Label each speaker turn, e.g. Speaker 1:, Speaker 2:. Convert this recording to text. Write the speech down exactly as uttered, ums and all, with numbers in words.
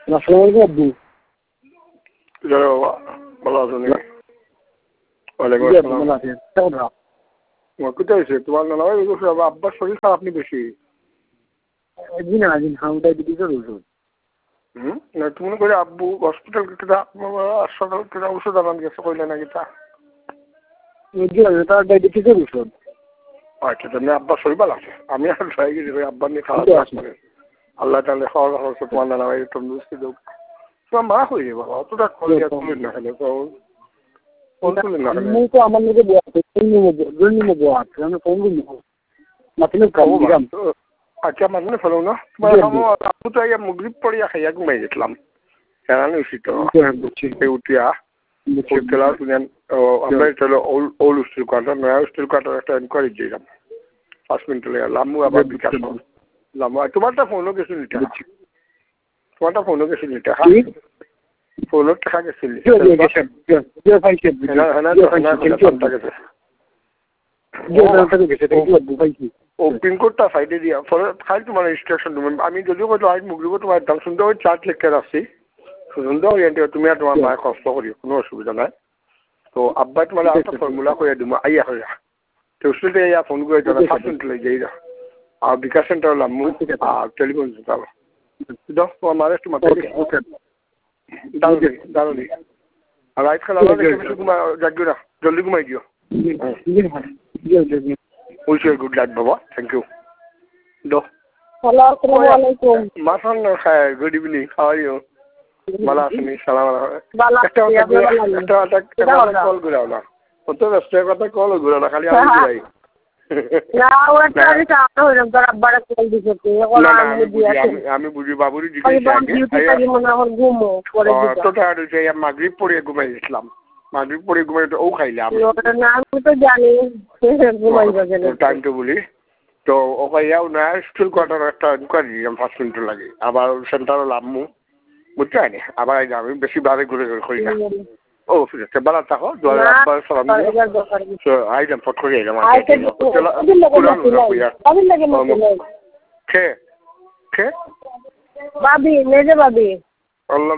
Speaker 1: আসসালামু আলাইকুম আব্বু
Speaker 2: ভালো আছো নাকি? ওয়ালাইকুম আসসালাম। কোথায় হয়েছে তোমার নানা ভাই? আব্বার শরীর খারাপ নি বেশি?
Speaker 1: জি না জি না ডায়াবেটিসের ওষুধ।
Speaker 2: হুম না তুমি করে আব্বু হসপিটাল কেটে হাসপাতাল কেটে ওষুধ আনান গেছে কইলে নাকি তা?
Speaker 1: জি তার ডায়াবেটিসের ওষুধ।
Speaker 2: আচ্ছা তুমি আব্বার শরীর ভালো আছে? আমি আর যাই গেছি আব্বার নিয়ে খারাপ আছে। আল্লাহ তাহলে খাওয়া খাওয়া তোমার নানা ভাই তন্দুরস্তি দেব। তোমার মা হয়ে যাবে অতটা করে তুলেন না খেলে তো
Speaker 1: তো আমার মধ্যে
Speaker 2: আচ্ছা মানে ফেলো না তোমার আপু তো মুগরিব পড়িয়া খাইয়া ঘুমাই গেছিলাম কেন উচিত উঠিয়া উঠলা তুমি আমরা এটা হলো ওল্ড স্টিল কোয়ার্টার নয়া স্টিল কোয়ার্টার একটা এনকোয়ারি দিলাম পাঁচ মিনিট লেগে লাম্বু আবার বিকাশ লাম্বু তোমারটা ফোনও গেছিল এটা তোমারটা ফোনও গেছিল এটা ফোনের টাকা গেছিল ও পিনকোডটা সাইডে দিয়া ফলে খাই তোমার রেজিস্ট্রেশন আমি যদিও কইতো আজ মুগরিব তোমার দাম সুন্দর ওই চার্ট লেখতে রাখছি সুন্দর তুমি আর তোমার মায়ের কষ্ট করি কোনো অসুবিধা নাই তো আব্বাই তোমার একটা ফর্মুলা করে দিব আইয়া হইয়া তো উসলে ইয়া ফোন করে জানা পাঁচ মিনিট লেগে যাইরা আর বিকাশ সেন্টার হলাম আর টেলিফোন সেন্টার দশ তোমার মারে একটু মাথায় দাঁড়ানি দাঁড়ানি আর রাইট খেলা বেশি ঘুমা জাগিও না জলদি ঘুমাই দিও উইশ ইউ গুড নাইট বাবা থ্যাংক ইউ দো মাসাল্লাহ খায় good evening how are you ভালো আছেন সালাম একটা একটা কল ঘুরাও না অত ব্যস্ত কথা কল ঘুরাও না খালি আমি ঘুরাই আমি বুঝি বাবুরি মাগরিব পড়িয়ে ঘুমাই গেছিলাম মাগরিব পড়ে ঘুমাই ও খাইলাম টাইম তো বলি তো ওখাইয়াও না স্কুল কোয়ার্টার একটা ফার্স্ট মিনিট লাগে আবার সেন্টার লামু বুঝতে পারি আবার আমি বেশি ভাবে ঘুরে ঘুরে করি না ও ঠিক আছে ভালো থাকো আব্বার সালাম আইলাম ফট করে আইলাম খে খে
Speaker 3: ভাবি মেজে ভাবি